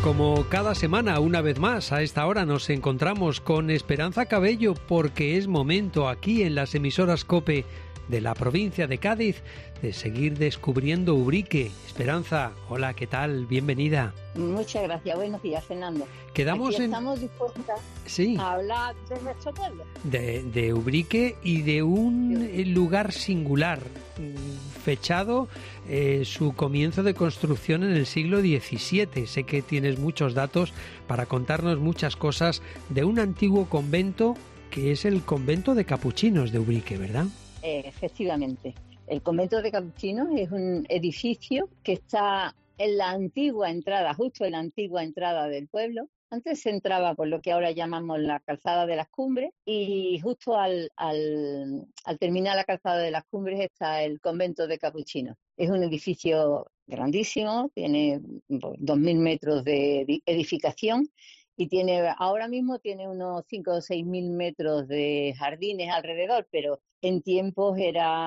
Como cada semana, una vez más, a esta hora nos encontramos con Esperanza Cabello porque es momento aquí en las emisoras COPE de la provincia de Cádiz de seguir descubriendo Ubrique. Esperanza, hola, ¿qué tal? Bienvenida. Muchas gracias, buenos días, Fernando. Quedamos aquí estamos dispuestas a hablar de nuestro pueblo. De Ubrique y de un lugar singular, fechado su comienzo de construcción en el siglo XVII. Sé que tienes muchos datos para contarnos muchas cosas de un antiguo convento que es el convento de capuchinos de Ubrique, ¿verdad? Efectivamente. El convento de capuchinos es un edificio que está en la antigua entrada, justo en la antigua entrada del pueblo. Antes se entraba por lo que ahora llamamos la calzada de las Cumbres y justo al terminar la calzada de las Cumbres está el convento de capuchinos. Es un edificio grandísimo, tiene 2.000 metros de edificación y ahora mismo tiene unos 5 o 6.000 metros de jardines alrededor, pero en tiempos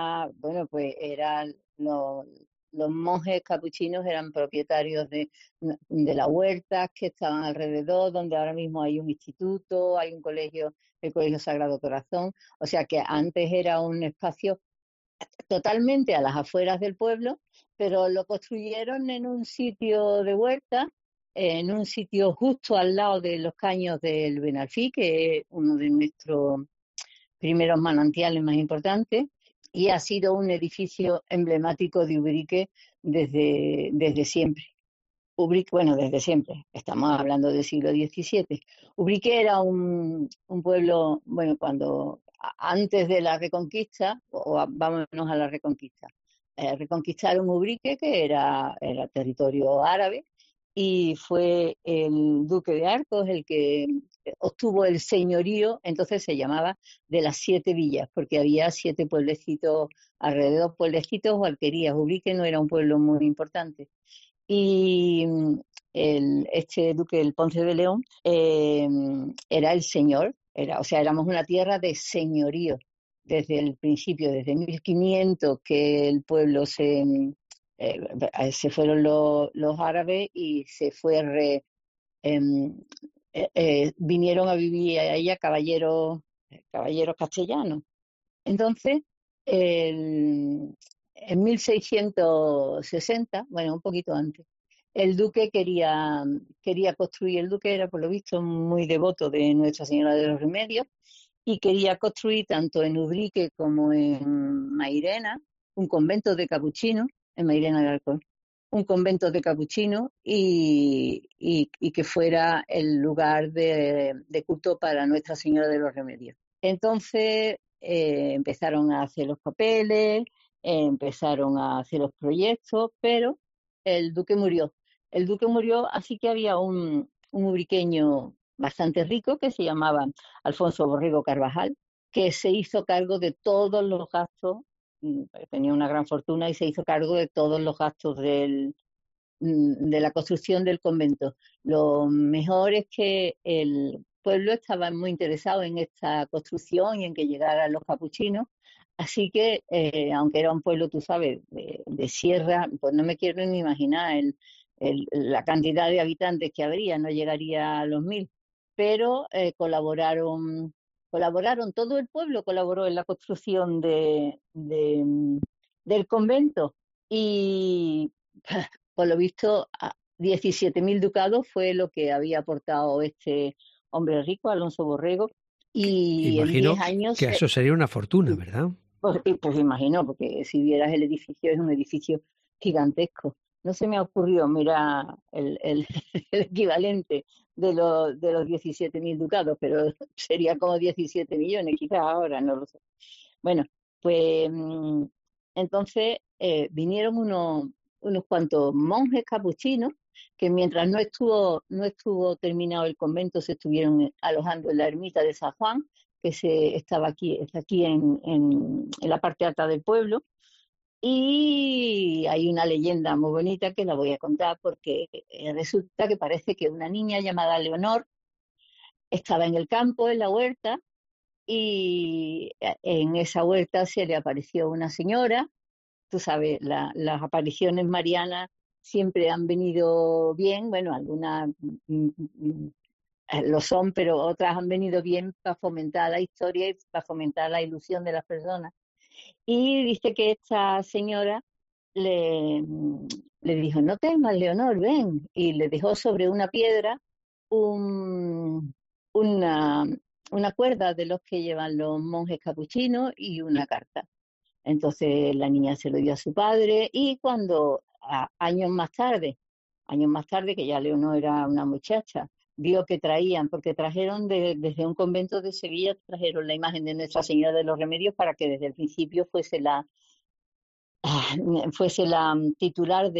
los monjes capuchinos eran propietarios de las huertas que estaban alrededor, donde ahora mismo hay un instituto, hay un colegio, el Colegio Sagrado Corazón. O sea que antes era un espacio totalmente a las afueras del pueblo, pero lo construyeron en un sitio de huerta, en un sitio justo al lado de los caños del Benalfí, que es uno de nuestros primeros manantiales más importantes, y ha sido un edificio emblemático de Ubrique desde siempre. Ubrique, desde siempre, estamos hablando del siglo XVII. Ubrique era un pueblo, antes de la Reconquista, vámonos a la Reconquista, reconquistaron Ubrique, que era territorio árabe, y fue el duque de Arcos el que obtuvo el señorío. Entonces se llamaba de las 7 villas, porque había 7 pueblecitos alrededor, pueblecitos o alquerías. Ubrique no era un pueblo muy importante. Y este duque, el Ponce de León, era el señor, éramos una tierra de señorío desde el principio, desde 1500, que el pueblo se fueron los árabes y vinieron a vivir a ella caballeros castellanos. Entonces, en 1660, un poquito antes, el duque quería construir. El duque era, por lo visto, muy devoto de Nuestra Señora de los Remedios y quería construir tanto en Ubrique como en Mairena un convento de capuchinos, en Mairena de Alcor, un convento de capuchinos y que fuera el lugar de culto para Nuestra Señora de los Remedios. Entonces empezaron a hacer los papeles, empezaron a hacer los proyectos, pero el duque murió. Así que había un ubriqueño bastante rico que se llamaba Alfonso Borrego Carvajal, que se hizo cargo de todos los gastos, tenía una gran fortuna y se hizo cargo de todos los gastos de la construcción del convento. Lo mejor es que el pueblo estaba muy interesado en esta construcción y en que llegaran los capuchinos, así que aunque era un pueblo, tú sabes, de sierra, pues no me quiero ni imaginar la cantidad de habitantes que habría, no llegaría a los 1.000, pero colaboraron, todo el pueblo colaboró en la construcción del convento y por lo visto 17.000 ducados fue lo que había aportado este hombre rico, Alonso Borrego, y imagino en 10 años... que eso sería una fortuna, ¿verdad? Pues imagino, porque si vieras el edificio, es un edificio gigantesco. No se me ha ocurrido, mira, el equivalente de los 17.000 ducados, pero sería como 17 millones, quizás ahora, no lo sé. Bueno, pues entonces vinieron unos cuantos monjes capuchinos que mientras no estuvo terminado el convento se estuvieron alojando en la ermita de San Juan, que está aquí en la parte alta del pueblo. Y hay una leyenda muy bonita que la voy a contar porque resulta que parece que una niña llamada Leonor estaba en el campo, en la huerta, y en esa huerta se le apareció una señora. Tú sabes, las apariciones marianas siempre han venido bien, bueno, algunas lo son, pero otras han venido bien para fomentar la historia y para fomentar la ilusión de las personas. Y dice que esta señora le, le dijo, no temas, Leonor, ven. Y le dejó sobre una piedra un, una, una cuerda de los que llevan los monjes capuchinos y una carta. Entonces la niña se lo dio a su padre y cuando años más tarde, que ya Leonor era una muchacha, vio que traían, porque trajeron desde un convento de Sevilla, trajeron la imagen de Nuestra Señora de los Remedios para que desde el principio fuese la titular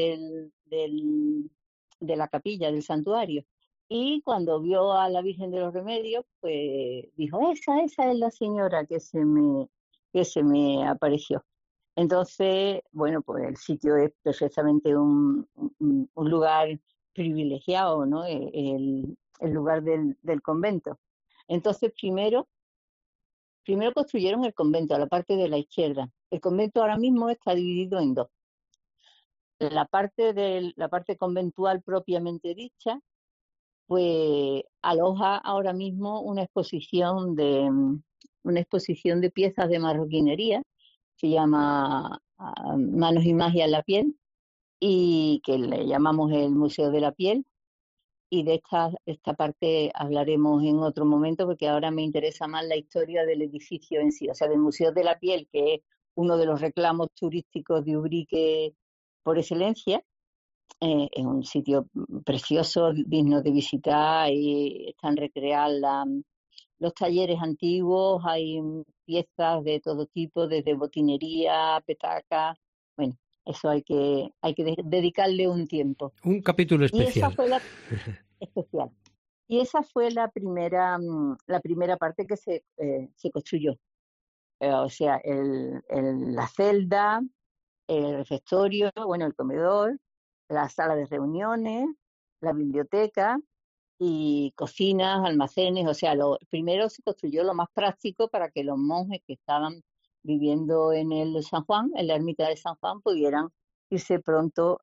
de la capilla, del santuario. Y cuando vio a la Virgen de los Remedios, pues dijo, esa es la señora que se me apareció. Entonces, bueno, pues el sitio es perfectamente un lugar privilegiado, ¿no? El lugar del convento. Entonces, primero construyeron el convento a la parte de la izquierda. El convento ahora mismo está dividido en dos. La parte conventual propiamente dicha, pues aloja ahora mismo una exposición de piezas de marroquinería, se llama Manos y Magia en la Piel, y que le llamamos el Museo de la Piel. Y de esta parte hablaremos en otro momento, porque ahora me interesa más la historia del edificio en sí, o sea, del Museo de la Piel, que es uno de los reclamos turísticos de Ubrique por excelencia. Es un sitio precioso, digno de visitar, y están recreados los talleres antiguos, hay piezas de todo tipo, desde botinería, petacas, bueno, eso hay que dedicarle un tiempo. Un capítulo Y esa especial. fue la especial. Y esa fue la primera parte que se construyó. O sea, la celda, el refectorio, bueno, el comedor, la sala de reuniones, la biblioteca y cocinas, almacenes. O sea, primero se construyó lo más práctico para que los monjes que estaban viviendo en el San Juan, en la ermita de San Juan, pudieran irse pronto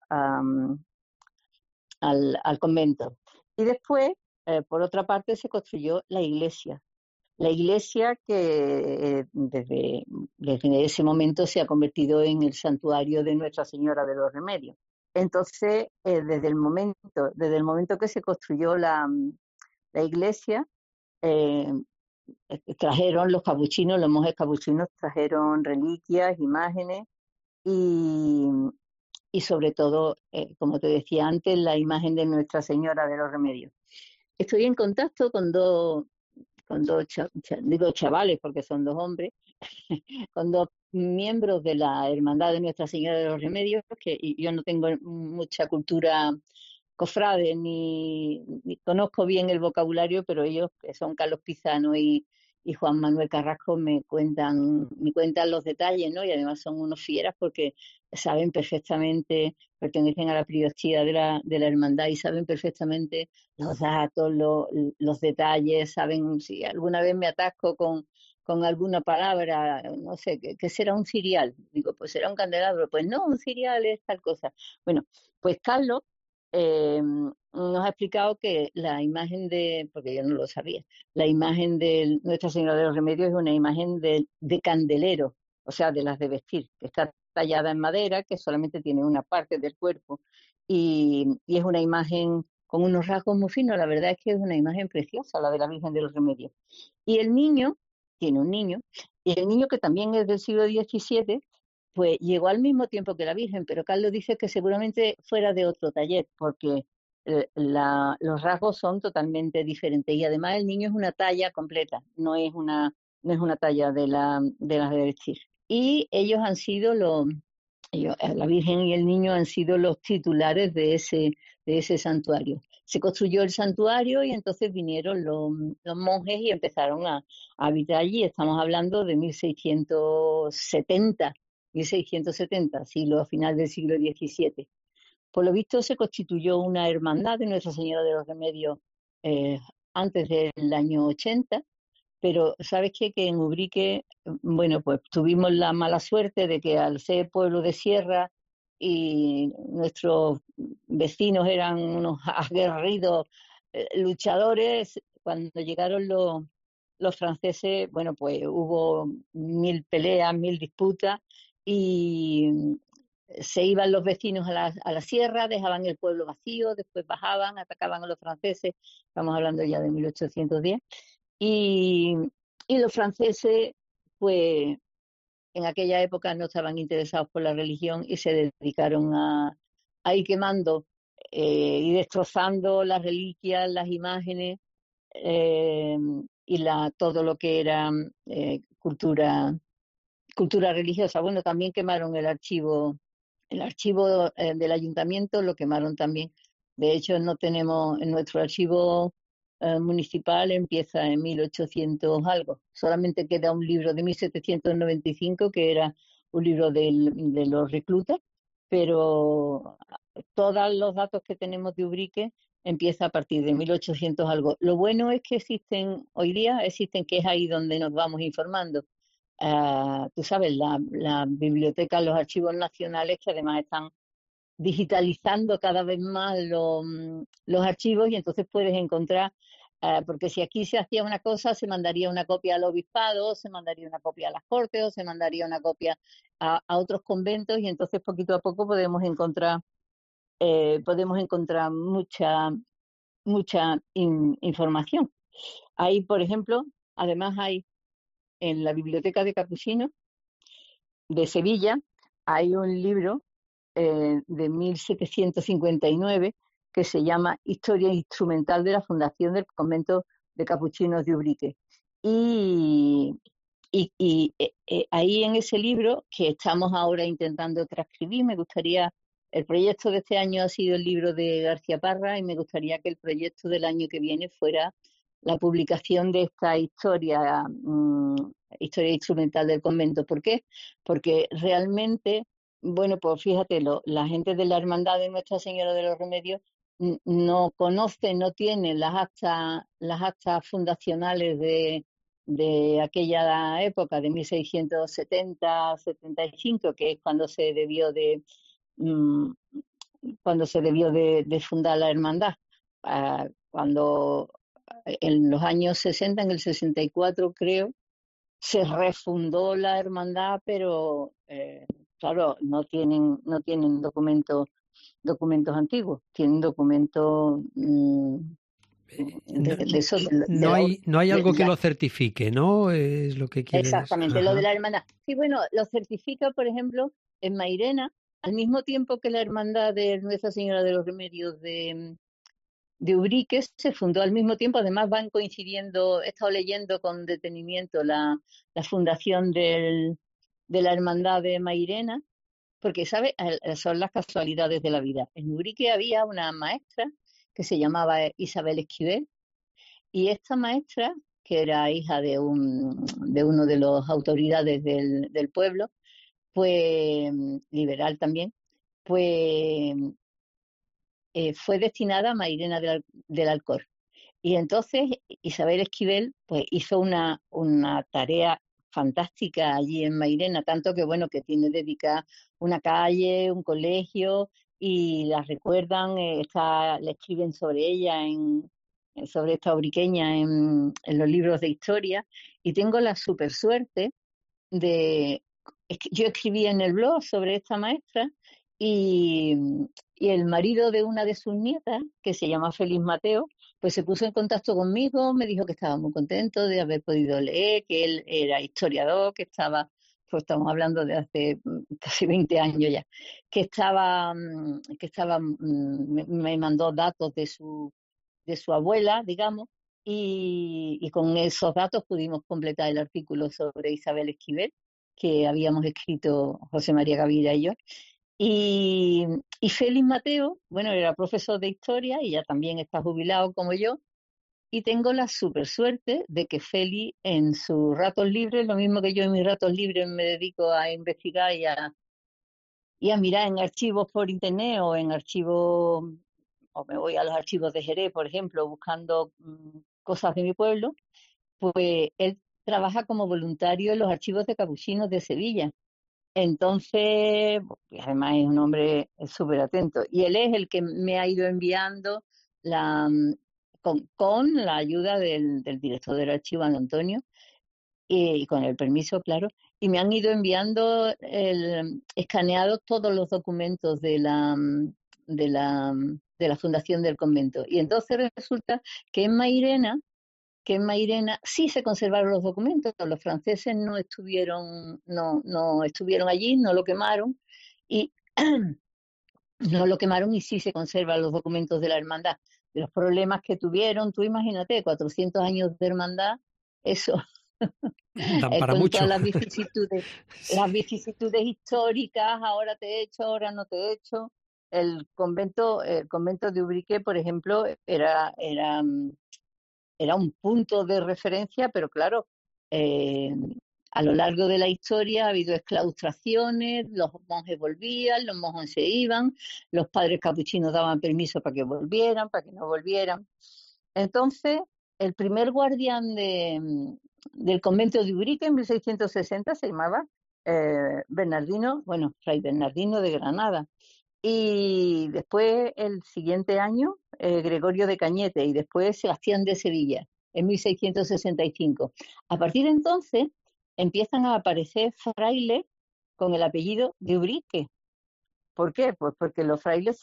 al convento. Y después, por otra parte, se construyó la iglesia. La iglesia que desde ese momento se ha convertido en el santuario de Nuestra Señora de los Remedios. Entonces, desde el momento que se construyó la iglesia, eh, trajeron los capuchinos, los monjes capuchinos trajeron reliquias, imágenes y, y sobre todo, como te decía antes, la imagen de Nuestra Señora de los Remedios. Estoy en contacto con dos digo chavales porque son dos hombres, con dos miembros de la Hermandad de Nuestra Señora de los Remedios, que yo no tengo mucha cultura cofrade ni conozco bien el vocabulario, pero ellos, que son Carlos Pizano y Juan Manuel Carrasco, me cuentan los detalles, ¿no? Y además son unos fieras porque saben perfectamente, pertenecen a la priostía de la hermandad y saben perfectamente los datos, los detalles, saben si alguna vez me atasco con alguna palabra, no sé, ¿qué será un cirial? Digo, pues será un candelabro. Pues no, un cirial es tal cosa. Bueno, pues Carlos nos ha explicado que la imagen porque yo no lo sabía, la imagen de Nuestra Señora de los Remedios es una imagen de candelero, o sea, de las de vestir, que está tallada en madera, que solamente tiene una parte del cuerpo y es una imagen con unos rasgos muy finos. La verdad es que es una imagen preciosa, la de la Virgen de los Remedios. Y el niño, tiene un niño, y el niño que también es del siglo XVII, pues llegó al mismo tiempo que la Virgen, pero Carlos dice que seguramente fuera de otro taller, porque los rasgos son totalmente diferentes y además el niño es una talla completa, no es una talla de las de vestir. Y ellos han sido la Virgen y el niño han sido los titulares de ese santuario. Se construyó el santuario y entonces vinieron los monjes y empezaron a habitar allí. Estamos hablando de 1670, siglo final del siglo XVII. Por lo visto se constituyó una hermandad de Nuestra Señora de los Remedios antes del año 80, pero ¿sabes qué? Que en Ubrique, bueno, pues tuvimos la mala suerte de que al ser pueblo de sierra y nuestros vecinos eran unos aguerridos luchadores. Cuando llegaron los franceses, bueno, pues hubo 1000 peleas, 1000 disputas, y se iban los vecinos a la sierra, dejaban el pueblo vacío, después bajaban, atacaban a los franceses, estamos hablando ya de 1810, y, y los franceses, pues en aquella época no estaban interesados por la religión y se dedicaron a ir quemando y destrozando las reliquias, las imágenes, eh, y todo lo que era cultura religiosa. Bueno, también quemaron el archivo del ayuntamiento lo quemaron también. De hecho, no tenemos en nuestro archivo municipal, empieza en 1800 algo. Solamente queda un libro de 1795 que era un libro de los reclutas, pero todos los datos que tenemos de Ubrique empieza a partir de 1800 algo. Lo bueno es que hoy día existen, que es ahí donde nos vamos informando. Tú sabes, la biblioteca, los archivos nacionales, que además están digitalizando cada vez más los archivos, y entonces puedes encontrar, porque si aquí se hacía una cosa, se mandaría una copia al obispado, se mandaría una copia a las cortes, o se mandaría una copia a otros conventos, y entonces poquito a poco podemos encontrar mucha información. Ahí, por ejemplo, además hay en la Biblioteca de Capuchinos de Sevilla, hay un libro de 1759 que se llama Historia Instrumental de la Fundación del Convento de Capuchinos de Ubrique. Y ahí en ese libro, que estamos ahora intentando transcribir, el proyecto de este año ha sido el libro de García Parra, y me gustaría que el proyecto del año que viene fuera la publicación de esta historia instrumental del convento. ¿Por qué? Porque realmente, bueno, pues fíjate, la gente de la Hermandad de Nuestra Señora de los Remedios no conoce, no tiene las actas fundacionales de aquella época, de 1670-75, que es mm, cuando se debió de fundar la hermandad. Cuando en los años 60, en el 64 creo, se refundó la hermandad, pero claro, no tienen documentos antiguos, tienen documentos No, de eso, de no la, hay, no hay de algo que la- lo certifique, ¿no? Es lo que quieres. exactamente, lo de Ajá. la hermandad. Sí, bueno, lo certifica, por ejemplo, en Mairena, al mismo tiempo que la hermandad de Nuestra Señora de los Remedios de Ubrique se fundó al mismo tiempo. Además van coincidiendo, he estado leyendo con detenimiento la fundación de la hermandad de Mairena, porque, ¿sabes? Son las casualidades de la vida. En Ubrique había una maestra que se llamaba Isabel Esquivel, y esta maestra, que era hija de uno de las autoridades del pueblo, pues liberal también, pues fue destinada a Mairena del Alcor. Y entonces Isabel Esquivel pues hizo una tarea fantástica allí en Mairena, tanto que bueno, que tiene dedicada una calle, un colegio, y la recuerdan, le escriben sobre ella, sobre esta ubriqueña en los libros de historia. Y tengo la super suerte de... Yo escribí en el blog sobre esta maestra, y, y el marido de una de sus nietas, que se llama Félix Mateo, pues se puso en contacto conmigo, me dijo que estaba muy contento de haber podido leer, que él era historiador, pues estamos hablando de hace casi 20 años ya, me mandó datos de su abuela, digamos, y con esos datos pudimos completar el artículo sobre Isabel Esquivel, que habíamos escrito José María Gavira y yo. Y, y Félix Mateo, bueno, era profesor de historia y ya también está jubilado como yo, y tengo la super suerte de que Félix en sus ratos libres, lo mismo que yo en mis ratos libres me dedico a investigar y a mirar en archivos por internet, o me voy a los archivos de Jerez, por ejemplo, buscando cosas de mi pueblo, pues él trabaja como voluntario en los archivos de Capuchinos de Sevilla. Entonces, pues, además es un hombre súper atento. Y él es el que me ha ido enviando la, con la ayuda del director del archivo, Antonio, y con el permiso, claro, y me han ido enviando escaneados todos los documentos de la, de la fundación del convento. Y entonces resulta que en Mairena sí se conservaron los documentos. Los franceses no estuvieron allí, no lo quemaron y no lo quemaron y sí se conservan los documentos de la hermandad. De los problemas que tuvieron, tú imagínate, 400 años de hermandad, eso Dan para con todas mucho. las Sí. vicisitudes históricas, ahora te he hecho, ahora no te he hecho. El convento de Ubrique, por ejemplo, era un punto de referencia, pero claro, eh, a lo largo de la historia ha habido exclaustraciones, los monjes volvían, los monjes se iban, los padres capuchinos daban permiso para que volvieran, para que no volvieran. Entonces, el primer guardián del convento de Ubrique en 1660 se llamaba Bernardino, bueno, Fray Bernardino de Granada. Y después, el siguiente año, Gregorio de Cañete y después Sebastián de Sevilla, en 1665. A partir de entonces, empiezan a aparecer frailes con el apellido de Ubrique. ¿Por qué? Pues porque los frailes,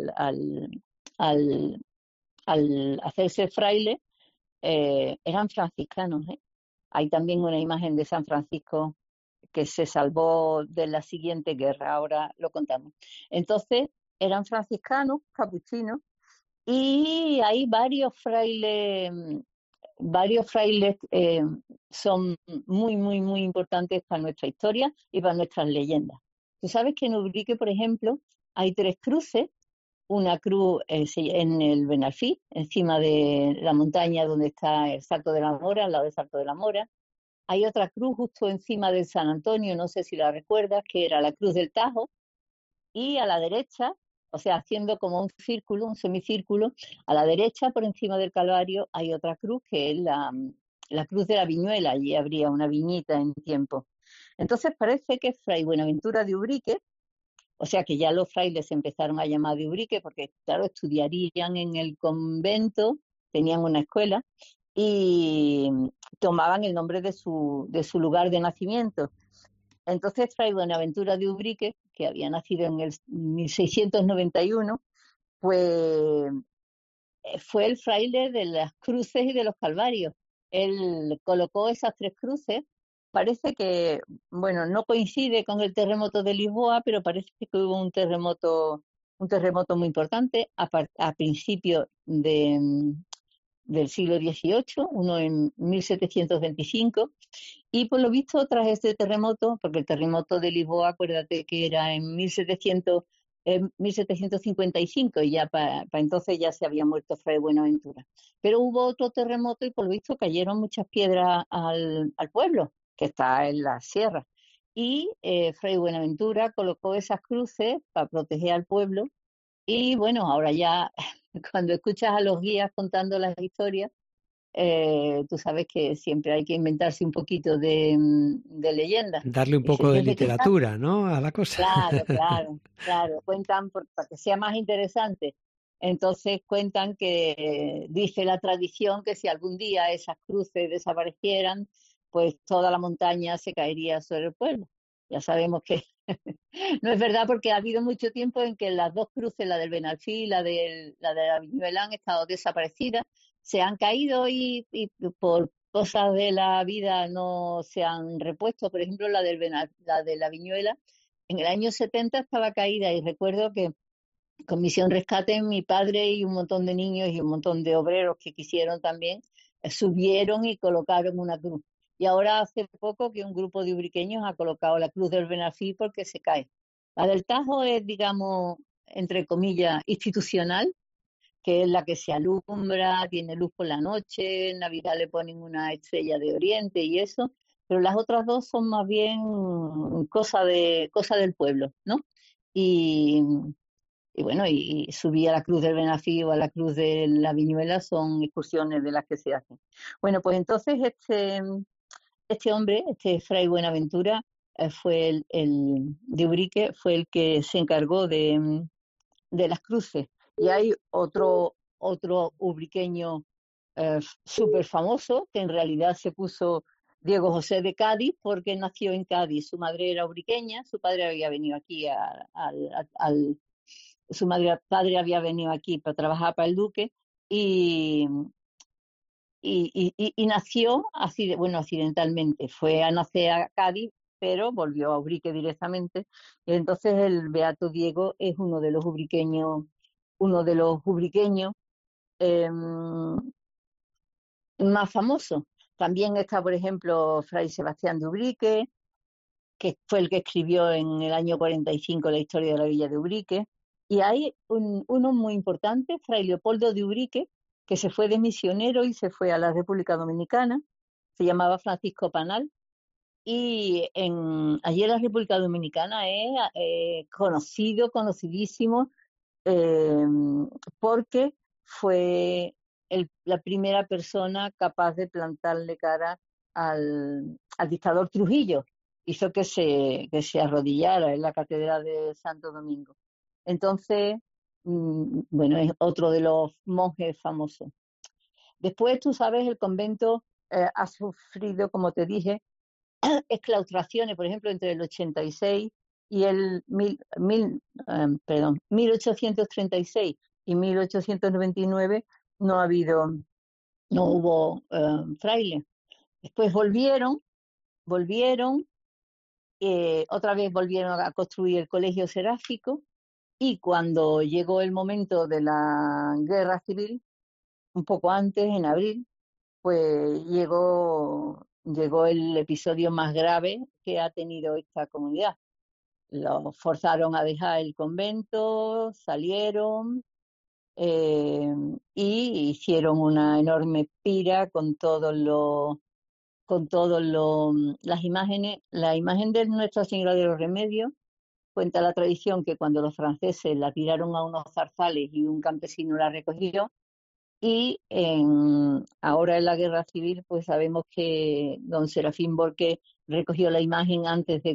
al, al hacerse frailes, eran franciscanos, ¿eh? Hay también una imagen de San Francisco que se salvó de la siguiente guerra, ahora lo contamos. Entonces, eran franciscanos, capuchinos, y hay varios frailes son muy, muy, muy importantes para nuestra historia y para nuestras leyendas. Tú sabes que en Ubrique, por ejemplo, hay 3 cruces, una cruz en el Benalfí, encima de la montaña donde está el Salto de la Mora, al lado del Salto de la Mora. Hay otra cruz justo encima del San Antonio, no sé si la recuerdas, que era la Cruz del Tajo, y a la derecha, o sea, haciendo como un círculo, un semicírculo, a la derecha, por encima del Calvario, hay otra cruz que es la Cruz de la Viñuela, allí habría una viñita en tiempo. Entonces parece que Fray Buenaventura de Ubrique, o sea que ya los frailes empezaron a llamar de Ubrique porque, claro, estudiarían en el convento, tenían una escuela y tomaban el nombre de su lugar de nacimiento. Entonces Fray Buenaventura de Ubrique, que había nacido en el 1691, pues fue el fraile de las cruces y de los calvarios. Él colocó esas 3 cruces. Parece que, bueno, no coincide con el terremoto de Lisboa, pero parece que hubo un terremoto muy importante a principios del siglo XVIII, uno en 1725, y por lo visto tras este terremoto, porque el terremoto de Lisboa, acuérdate que era en 1755 y ya para entonces ya se había muerto Fray Buenaventura. Pero hubo otro terremoto y por lo visto cayeron muchas piedras al pueblo, que está en la sierra. Y Fray Buenaventura colocó esas cruces para proteger al pueblo. Y bueno, ahora ya cuando escuchas a los guías contando las historias, tú sabes que siempre hay que inventarse un poquito de leyenda. Darle un Dice, poco de desde que está, literatura, ¿no? A la cosa. claro, claro, claro, cuentan para que sea más interesante. Entonces cuentan que dice la tradición que si algún día esas cruces desaparecieran, pues toda la montaña se caería sobre el pueblo. Ya sabemos que no es verdad porque ha habido mucho tiempo en que las 2 cruces, la del Benalfí y la de la Viñuela, han estado desaparecidas, se han caído y por cosas de la vida no se han repuesto. Por ejemplo, la de la Viñuela, en el año 70 estaba caída y recuerdo que con Misión Rescate mi padre y un montón de niños y un montón de obreros que quisieron también subieron y colocaron una cruz. Y ahora hace poco que un grupo de ubriqueños ha colocado la cruz del Benafí porque se cae. La del Tajo es, digamos, entre comillas, institucional, que es la que se alumbra, tiene luz por la noche, en Navidad le ponen una estrella de Oriente y eso, pero las otras dos son más bien cosa del pueblo, ¿no? Y, y bueno, y subir a la Cruz del Benafí o a la Cruz de la Viñuela son excursiones de las que se hacen. Bueno, pues entonces este hombre, este Fray Buenaventura, fue el de Ubrique, fue el que se encargó de las cruces. Y hay otro ubriqueño súper famoso, que en realidad se puso Diego José de Cádiz, porque nació en Cádiz. Su madre era ubriqueña, su padre había venido aquí su padre había venido aquí para trabajar para el duque y, y nació así, bueno, accidentalmente. Fue a nacer a Cádiz, pero volvió a Ubrique directamente. Entonces el Beato Diego es uno de los ubriqueños eh, más famosos. También está, por ejemplo, Fray Sebastián de Ubrique, que fue el que escribió en el año 45 la historia de la villa de Ubrique. Y hay uno muy importante, Fray Leopoldo de Ubrique, que se fue de misionero y se fue a la República Dominicana. Se llamaba Francisco Panal. Y allí en la República Dominicana es conocidísimo, eh, porque fue la primera persona capaz de plantarle cara al dictador Trujillo. Hizo que se arrodillara en la Catedral de Santo Domingo. Entonces, bueno, es otro de los monjes famosos. Después, tú sabes, el convento ha sufrido, como te dije, exclaustraciones, por ejemplo, entre el 86 y el 1836 y 1899 no hubo frailes. Después volvieron, otra vez volvieron a construir el colegio seráfico, y cuando llegó el momento de la guerra civil, un poco antes, en abril, pues llegó el episodio más grave que ha tenido esta comunidad. Los forzaron a dejar el convento, salieron, y hicieron una enorme pira con todos las imágenes. La imagen de Nuestra Señora de los Remedios, cuenta la tradición que cuando los franceses la tiraron a unos zarzales y un campesino la recogió, y ahora en la Guerra Civil, pues sabemos que don Serafín Borque recogió la imagen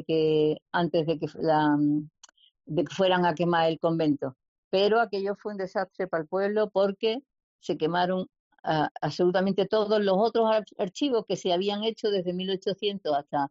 antes de que fueran a quemar el convento. Pero aquello fue un desastre para el pueblo, porque se quemaron absolutamente todos los otros archivos que se habían hecho desde 1800 hasta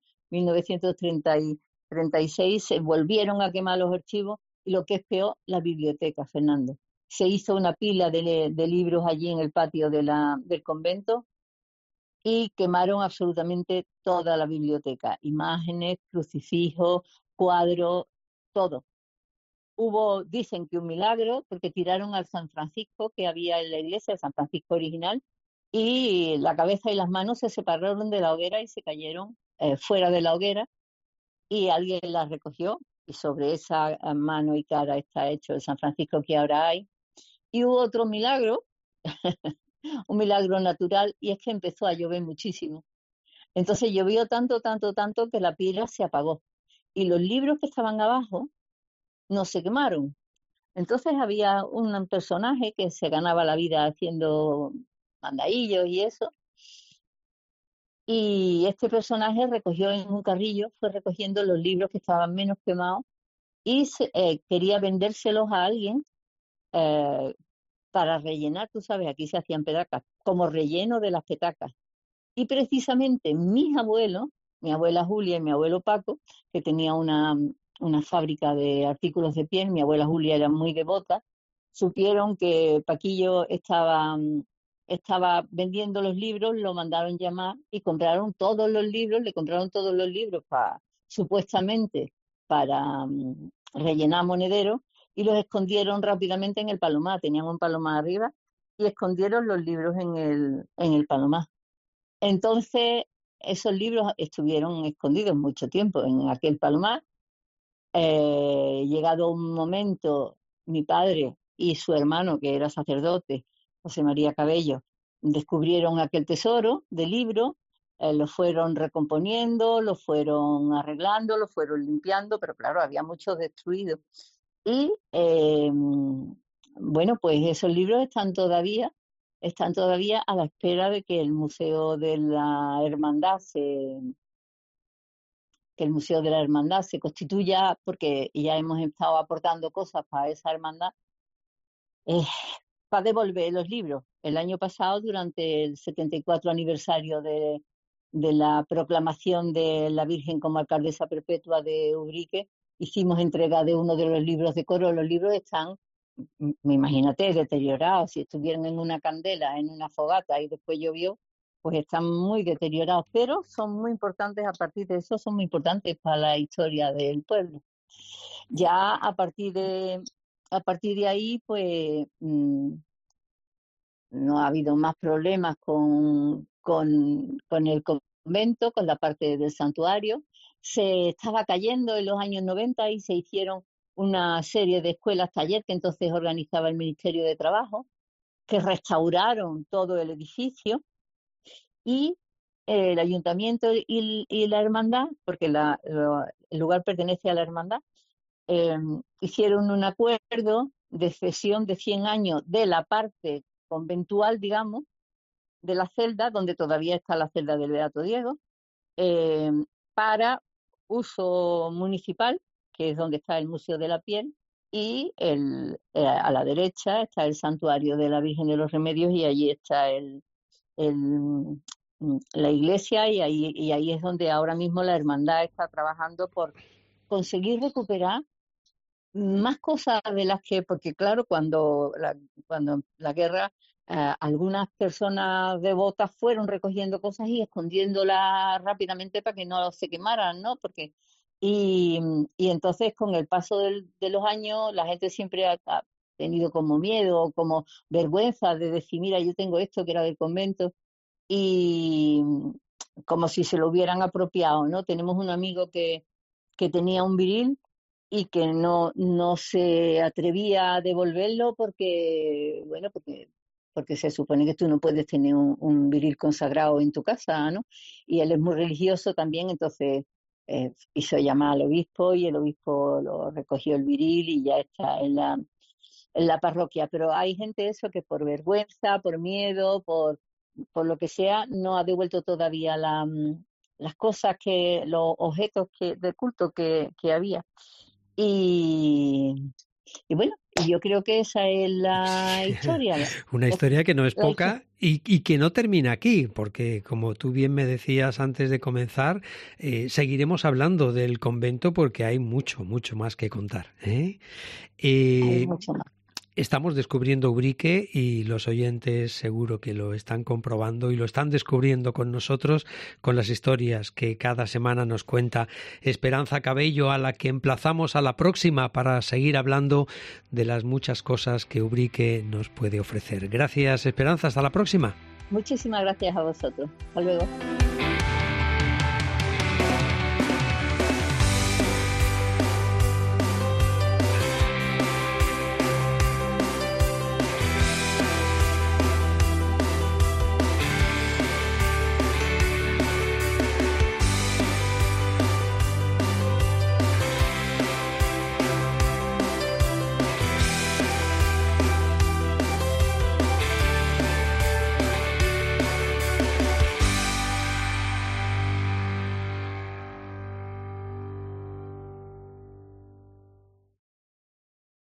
1936. Se volvieron a quemar los archivos, y lo que es peor, la biblioteca, Fernando. Se hizo una pila de libros allí en el patio del convento, y quemaron absolutamente toda la biblioteca, imágenes, crucifijos, cuadros, todo. Dicen que un milagro, porque tiraron al San Francisco que había en la iglesia, el San Francisco original, y la cabeza y las manos se separaron de la hoguera y se cayeron fuera de la hoguera, y alguien las recogió, y sobre esa mano y cara está hecho el San Francisco que ahora hay. Y hubo otro milagro, un milagro natural, y es que empezó a llover muchísimo. Entonces llovió tanto, tanto, tanto, que la piedra se apagó, y los libros que estaban abajo no se quemaron. Entonces había un personaje que se ganaba la vida haciendo mandadillos y eso, y este personaje recogió en un carrillo, fue recogiendo los libros que estaban menos quemados, y quería vendérselos a alguien, eh, para rellenar. Tú sabes, aquí se hacían petacas, como relleno de las petacas. Y precisamente mis abuelos, mi abuela Julia y mi abuelo Paco, que tenía una fábrica de artículos de piel, mi abuela Julia era muy devota, supieron que Paquillo estaba vendiendo los libros, lo mandaron llamar y compraron todos los libros, le compraron todos los libros supuestamente para rellenar monederos, y los escondieron rápidamente en el palomar. Tenían un palomar arriba y escondieron los libros en el palomar. Entonces, esos libros estuvieron escondidos mucho tiempo en aquel palomar. Llegado un momento, mi padre y su hermano, que era sacerdote, José María Cabello, descubrieron aquel tesoro de libros, lo fueron recomponiendo, lo fueron arreglando, lo fueron limpiando, pero claro, había muchos destruidos. Y bueno, pues esos libros están todavía a la espera de que el Museo de la Hermandad que el Museo de la Hermandad se constituya, porque ya hemos estado aportando cosas para esa hermandad, para devolver los libros. El año pasado, durante el 74 aniversario de la proclamación de la Virgen como alcaldesa perpetua de Ubrique, hicimos entrega de uno de los libros de coro. Los libros están, me imagínate, deteriorados. Si estuvieran en una candela, en una fogata y después llovió, pues están muy deteriorados, pero son muy importantes. A partir de eso son muy importantes para la historia del pueblo. Ya a partir de ahí, pues no ha habido más problemas con el convento, con la parte del santuario. Se estaba cayendo en los años 90 y se hicieron una serie de escuelas taller que entonces organizaba el Ministerio de Trabajo, que restauraron todo el edificio, y el ayuntamiento y la hermandad, porque el lugar pertenece a la hermandad, hicieron un acuerdo de cesión de 100 años de la parte conventual, digamos, de la celda, donde todavía está la celda del Beato Diego, para uso municipal, que es donde está el Museo de la Piel, y a la derecha está el santuario de la Virgen de los Remedios, y allí está la iglesia, y ahí es donde ahora mismo la hermandad está trabajando por conseguir recuperar más cosas de las que, porque claro, cuando la guerra, algunas personas devotas fueron recogiendo cosas y escondiéndolas rápidamente para que no se quemaran, ¿no? Y entonces, con el paso de los años, la gente siempre ha tenido como miedo, como vergüenza de decir, mira, yo tengo esto que era del convento, y como si se lo hubieran apropiado, ¿no? Tenemos un amigo que tenía un viril y que no se atrevía a devolverlo porque se supone que tú no puedes tener un viril consagrado en tu casa, ¿no? Y él es muy religioso también, entonces hizo llamar al obispo, y el obispo lo recogió el viril y ya está en la parroquia. Pero hay gente eso que por vergüenza, por miedo, por lo que sea, no ha devuelto todavía las cosas, los objetos de culto que había. Y bueno, yo creo que esa es la historia. Una historia que no es poca y que no termina aquí, porque como tú bien me decías antes de comenzar, seguiremos hablando del convento porque hay mucho, mucho más que contar. Hay mucho más. Estamos descubriendo Ubrique y los oyentes seguro que lo están comprobando y lo están descubriendo con nosotros, con las historias que cada semana nos cuenta Esperanza Cabello, a la que emplazamos a la próxima para seguir hablando de las muchas cosas que Ubrique nos puede ofrecer. Gracias, Esperanza, hasta la próxima. Muchísimas gracias a vosotros. Hasta luego.